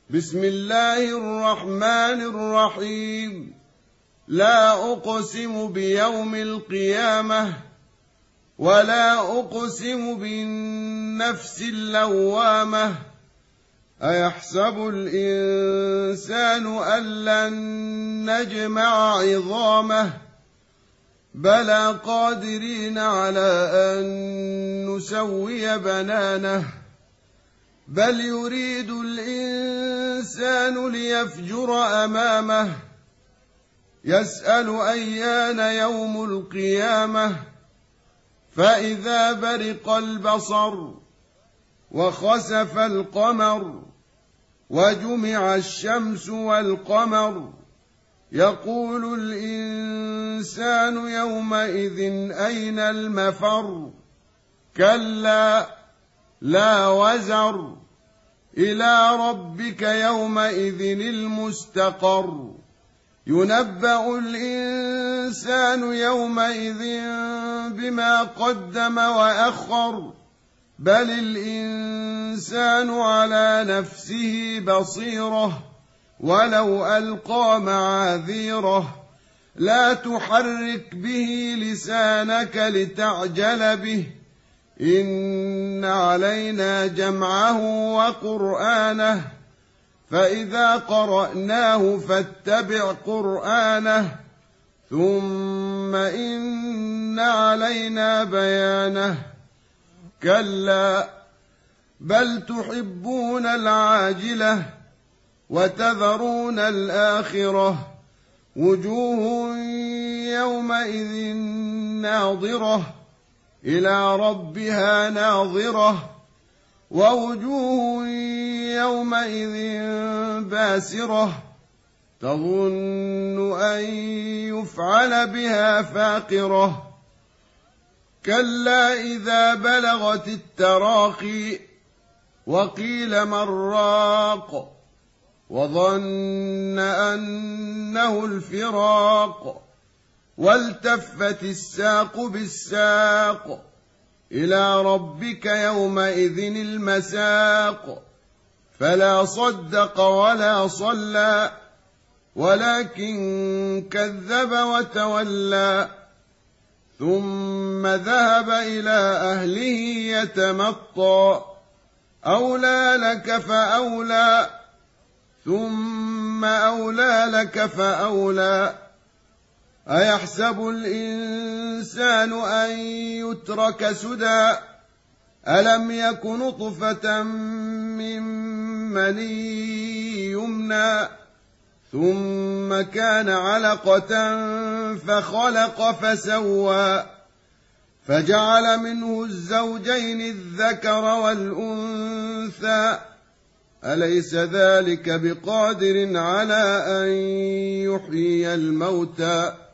بسم الله الرحمن الرحيم. لا أقسم بيوم القيامة ولا أقسم بالنفس اللوامة. أيحسب الإنسان أن لن نجمع عظامه بلى قادرين على أن نسوي بنانه بل يريد الإنسان ليفجر أمامه يسأل أيان يوم القيامة فإذا برق البصر وخسف القمر وجمع الشمس والقمر يقول الإنسان يومئذ أين المفر كلا لا وزر إلى ربك يومئذ المستقر ينبأ الإنسان يومئذ بما قدم وأخر بل الإنسان على نفسه بصيرة ولو ألقى معاذيره لا تحرك به لسانك لتعجل به إن علينا جمعه وقرآنه فإذا قرأناه فاتبع قرآنه ثم إن علينا بيانه كلا بل تحبون العاجلة وتذرون الآخرة وجوه يومئذ ناظرة إلى ربها ناظرة ووجوه يومئذ باسرة تظن أن يفعل بها فاقرة كلا إذا بلغت التراقي وقيل من راق وظن أنه الفراق والتفت الساق بالساق إلى ربك يومئذ المساق فلا صدق ولا صلى ولكن كذب وتولى ثم ذهب إلى أهله يتمطى أولى لك فأولى ثم أولى لك فأولى أيحسب الإنسان أن يترك سدى ألم يك نطفة من مني يمنى ثم كان علقة فخلق فسوى فجعل منه الزوجين الذكر والأنثى أليس ذلك بقادر على أن يحيي الموتى